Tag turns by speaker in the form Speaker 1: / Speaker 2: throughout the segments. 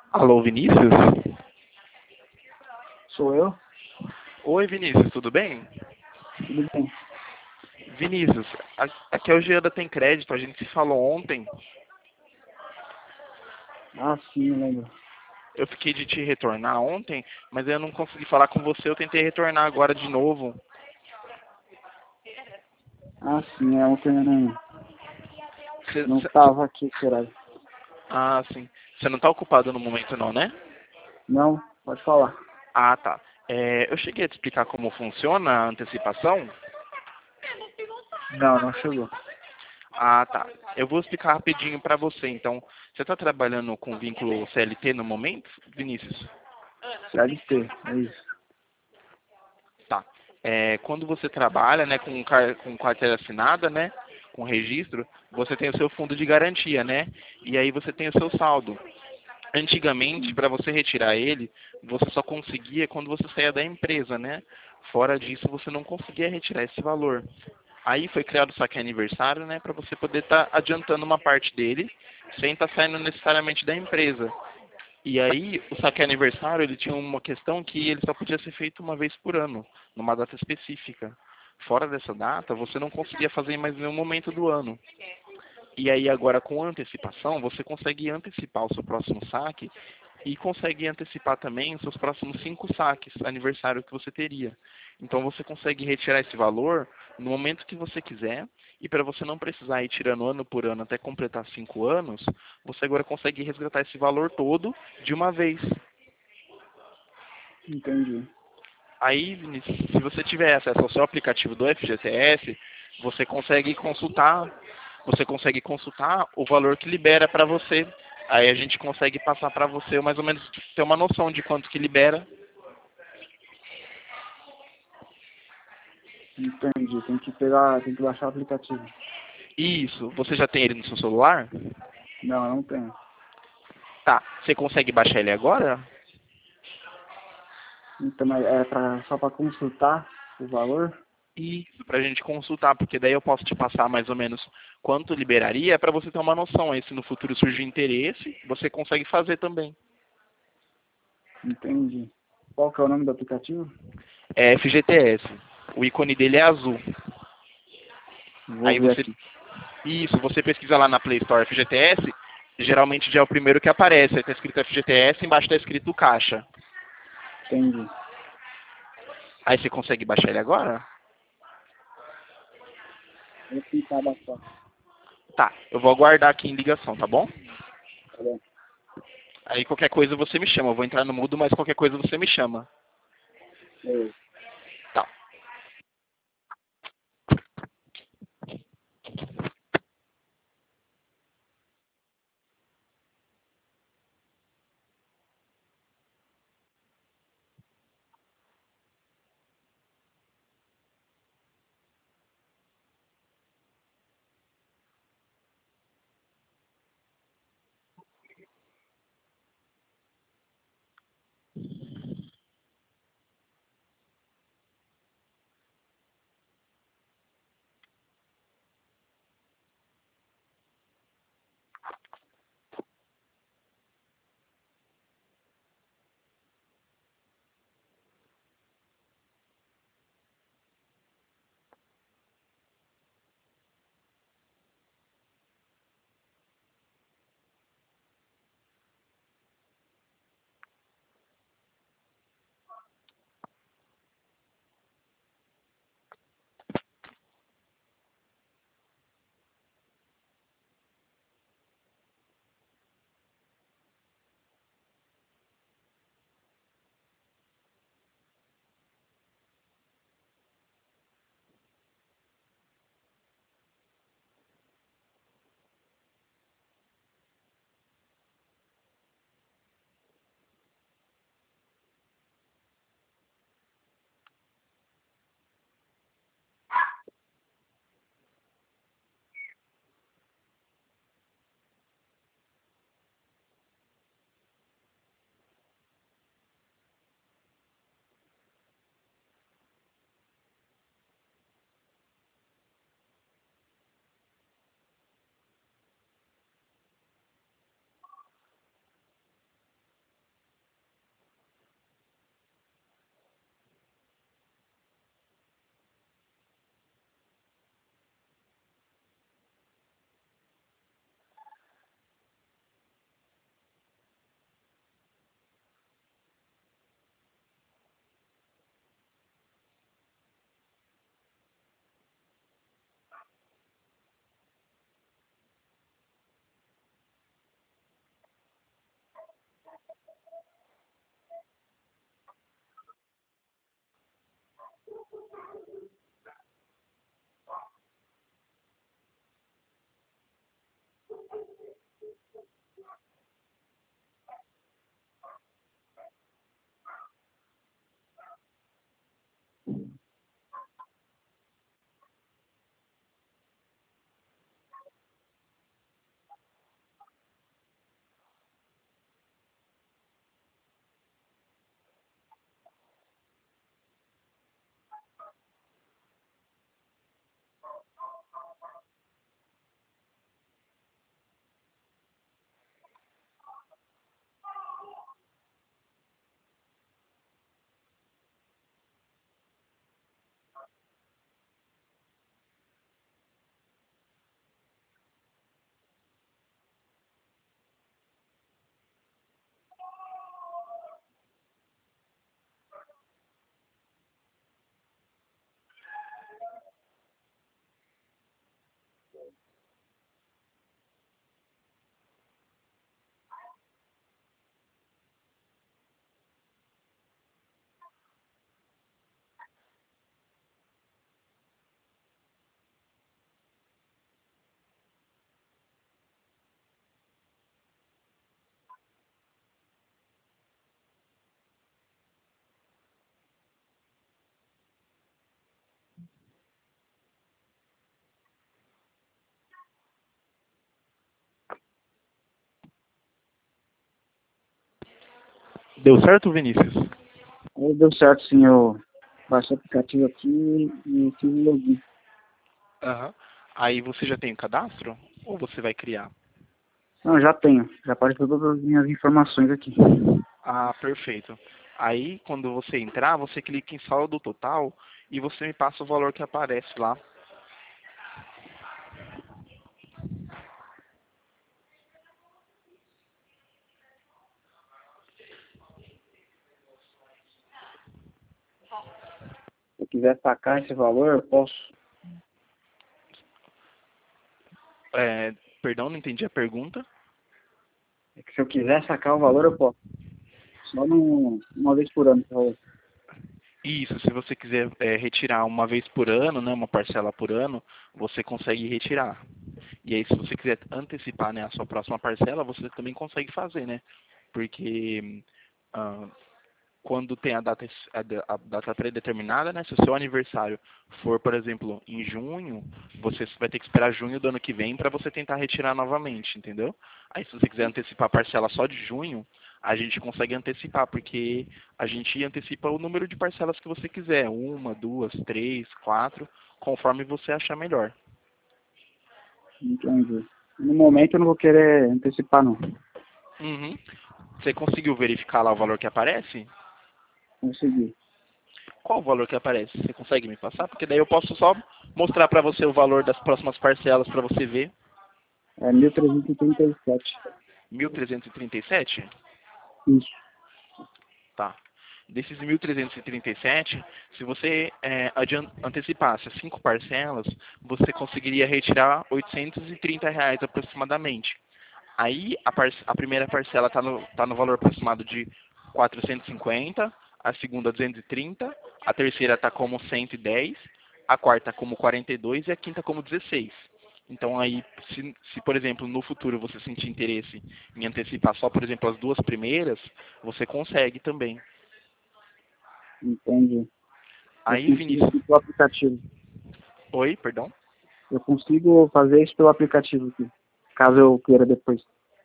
Speaker 1: Alô, Vinícius?
Speaker 2: Sou eu?
Speaker 1: Oi, Vinícius, tudo bem?
Speaker 2: Tudo bem.
Speaker 1: Vinícius, aqui é o Jean da Tem Crédito, a gente se falou ontem.
Speaker 2: Ah, sim, eu lembro.
Speaker 1: Eu fiquei de te retornar ontem, mas eu não consegui falar com você, eu tentei retornar agora de novo.
Speaker 2: Ah, sim, é ontem eu
Speaker 1: Cê-
Speaker 2: não
Speaker 1: cê-
Speaker 2: estava aqui esse horário.
Speaker 1: ah, sim. Você não está ocupado no momento não, né?
Speaker 2: Não, pode falar.
Speaker 1: Ah, tá. Eu cheguei a te explicar como funciona a antecipação?
Speaker 2: Não, não chegou.
Speaker 1: Ah, tá. Eu vou explicar rapidinho para você. Então, você está trabalhando com vínculo CLT no momento, Vinícius?
Speaker 2: CLT, é isso.
Speaker 1: Tá. Quando você trabalha, né, com carteira assinada, né, com registro, você tem o seu fundo de garantia, né, e aí você tem o seu saldo. Antigamente,
Speaker 2: Sim,
Speaker 1: para você retirar ele, você só conseguia quando você saía da empresa, né? Fora disso, você não conseguia retirar esse valor. Aí foi criado o saque aniversário, né, para você poder estar adiantando uma parte dele, sem estar saindo necessariamente da empresa. E aí, o saque aniversário, ele tinha uma questão que ele só podia ser feito uma vez por ano, numa data específica. Fora dessa data, você não conseguia fazer em mais nenhum momento do ano. E aí, agora, com antecipação, você consegue antecipar o seu próximo saque e consegue antecipar também os seus próximos 5 saques aniversário que você teria. Então, você consegue retirar esse valor no momento que você quiser, e para você não precisar ir tirando ano por ano até completar 5 anos, você agora consegue resgatar esse valor todo de uma vez.
Speaker 2: entendi.
Speaker 1: Aí, Vinícius, se você tiver acesso ao seu aplicativo do FGTS, você consegue consultar o valor que libera para você. Aí a gente consegue passar para você mais ou menos ter uma noção de quanto que libera.
Speaker 2: Entendi. Tem que baixar o aplicativo.
Speaker 1: Isso, você já tem ele no seu celular?
Speaker 2: Não, eu não tenho.
Speaker 1: Tá, você consegue baixar ele agora?
Speaker 2: Então, mas é só para consultar o valor?
Speaker 1: Isso, para a gente consultar, porque daí eu posso te passar mais ou menos quanto liberaria para você ter uma noção. Aí se no futuro surgir interesse, você consegue fazer também.
Speaker 2: Entendi. Qual que é o nome do aplicativo?
Speaker 1: É FGTS. O ícone dele é azul.
Speaker 2: Vou
Speaker 1: Aí
Speaker 2: ver
Speaker 1: você,
Speaker 2: aqui.
Speaker 1: isso, você pesquisa lá na Play Store FGTS, geralmente já é o primeiro que aparece. Aí tá escrito FGTS, embaixo tá escrito caixa.
Speaker 2: Entendi.
Speaker 1: Aí você consegue baixar ele agora?
Speaker 2: Vou tentar baixar.
Speaker 1: Tá, eu vou aguardar aqui em ligação, tá bom?
Speaker 2: Tá bom.
Speaker 1: Aí qualquer coisa você me chama. Eu vou entrar no mudo, mas qualquer coisa você me chama.
Speaker 2: Beleza.
Speaker 1: Tá. Deu certo, Vinícius?
Speaker 2: Aí deu certo, sim. Eu baixei o aplicativo aqui e fiz o login.
Speaker 1: Aham. Aí você já tem o cadastro? Ou você vai criar?
Speaker 2: Não, já tenho. Já apareceu todas as minhas informações aqui.
Speaker 1: Ah, perfeito. Aí, quando você entrar, você clica em saldo total e você me passa o valor que aparece lá.
Speaker 2: Se eu quiser sacar esse valor, eu posso.
Speaker 1: É, perdão, não entendi a pergunta.
Speaker 2: É que se eu quiser sacar o valor, eu posso. Só uma vez por ano, por favor.
Speaker 1: Isso, se você quiser retirar uma vez por ano, né, uma parcela por ano, você consegue retirar. E aí, se você quiser antecipar, né, a sua próxima parcela, você também consegue fazer, né? Porque ah, quando tem a data pré-determinada, né? Se o seu aniversário for, por exemplo, em junho, você vai ter que esperar junho do ano que vem para você tentar retirar novamente, entendeu? Aí se você quiser antecipar a parcela só de junho, a gente consegue antecipar, porque a gente antecipa o número de parcelas que você quiser, uma, duas, três, quatro, conforme você achar melhor.
Speaker 2: Entendi. No momento eu não vou querer antecipar, não.
Speaker 1: Uhum. Você conseguiu verificar lá o valor que aparece?
Speaker 2: Consegui.
Speaker 1: Qual o valor que aparece? Você consegue me passar? Porque daí eu posso só mostrar para você o valor das próximas parcelas para você ver.
Speaker 2: É 1.337.
Speaker 1: 1.337?
Speaker 2: Isso.
Speaker 1: Tá. Desses 1.337, se você antecipasse as 5 parcelas, você conseguiria retirar R$ 830 aproximadamente. Aí a primeira parcela tá no valor aproximado de 450, a segunda 230, a terceira está como 110, a quarta como 42 e a quinta como 16. Então aí, se por exemplo no futuro você sentir interesse em antecipar só, por exemplo, as duas primeiras, você consegue também.
Speaker 2: Entendi. Eu
Speaker 1: Aí,
Speaker 2: consigo
Speaker 1: Vinícius,
Speaker 2: aqui pelo aplicativo.
Speaker 1: oi, perdão.
Speaker 2: Eu consigo fazer isso pelo aplicativo aqui. Caso eu queira depois.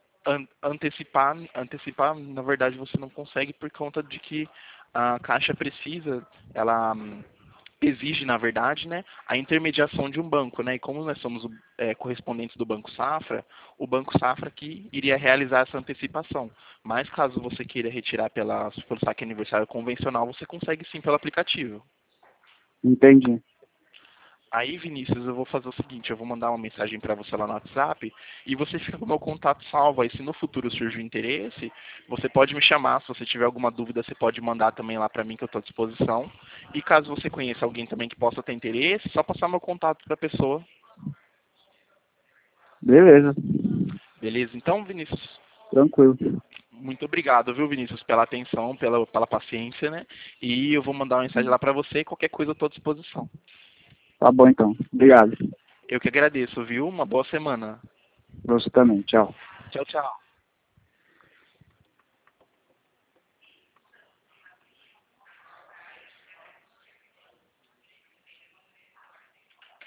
Speaker 1: Antecipar, na verdade, você não consegue por conta de que a Caixa precisa, ela exige, na verdade, né, a intermediação de um banco, né? E como nós somos correspondentes do Banco Safra, o Banco Safra que iria realizar essa antecipação. Mas caso você queira retirar pelo saque aniversário convencional, você consegue sim pelo aplicativo.
Speaker 2: Entendi.
Speaker 1: Aí, Vinícius, eu vou fazer o seguinte, eu vou mandar uma mensagem para você lá no WhatsApp e você fica com o meu contato salvo. Aí, se no futuro surgir interesse, você pode me chamar. Se você tiver alguma dúvida, você pode mandar também lá para mim, que eu estou à disposição. E caso você conheça alguém também que possa ter interesse, só passar meu contato para a pessoa.
Speaker 2: Beleza.
Speaker 1: Beleza? Então, Vinícius,
Speaker 2: Tranquilo.
Speaker 1: muito obrigado, viu, Vinícius, pela atenção, pela paciência, né? E eu vou mandar uma mensagem lá para você e qualquer coisa eu estou à disposição.
Speaker 2: Tá bom então. Obrigado.
Speaker 1: Eu que agradeço, viu? Uma boa semana.
Speaker 2: Pra você também. Tchau.
Speaker 1: Tchau, tchau.